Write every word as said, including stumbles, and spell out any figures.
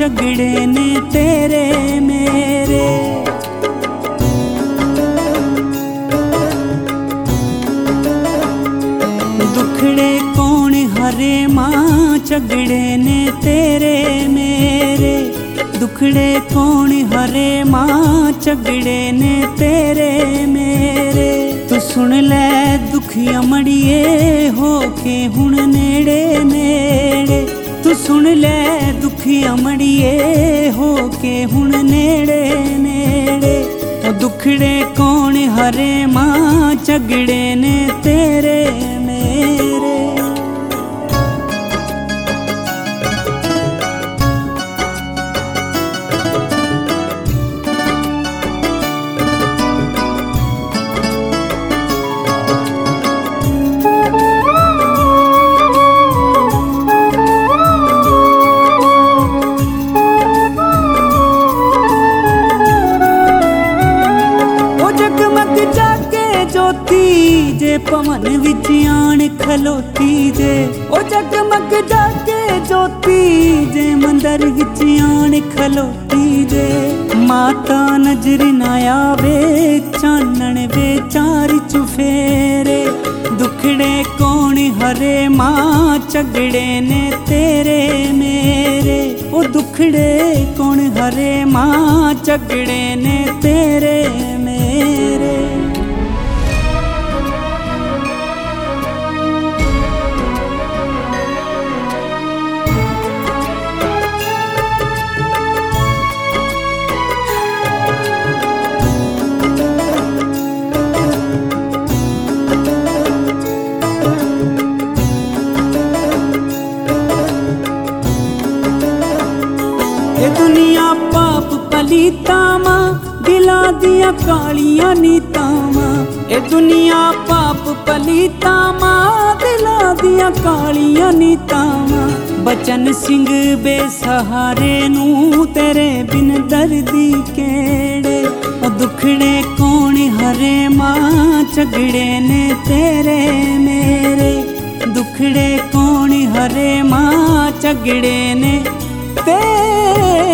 झगड़े ने तेरे मेरे। दुखड़े कौन हरे माँ झगड़े ने तेरे मेरे। दुखड़े कौन हरे माँ झगड़े ने तेरे मेरे। तू सुन ले दुखिया मड़िए हो के हुण नेड़े नेड़े। तू सुन ले दुखिया मड़िए हो के हुण नेड़े नेड़े। ओ दुखड़े कौन हरे माँ झगड़े ने तेरे मेरे। ज्योति जे पवन विच आण खलोती जे। ओ जगमग जाके ज्योति जे मंदिर विच आण खलोती जे। माता नजर न आवे चानण वे चार चुफेरे। दुखड़े कौन हरे माँ झगड़े ने तेरे मेरे। ओ दुखड़े कौन हरे माँ झगड़े ने तेरे मेरे। ये दुनिया पाप पलीता मां दिला दिया कालियां नीता मां। ये दुनिया पाप पलीता मां दिला दिया कालियां नीता मां। बचन सिंह बेसहारे नू तेरे बिन दर्दी केड़े। ओ दुखड़े कौन हरे मां झगड़े ने तेरे मेरे। दुखड़े कौन हरे मां झगड़े ने तेरे